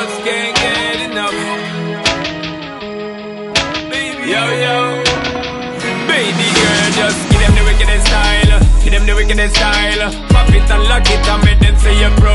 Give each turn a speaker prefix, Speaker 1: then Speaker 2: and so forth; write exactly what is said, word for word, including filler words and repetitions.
Speaker 1: just can't get enough. Yo, yo. Baby girl, just give them the wickedest style. Give them the wickedest style. Pop it and lock it and make them say you're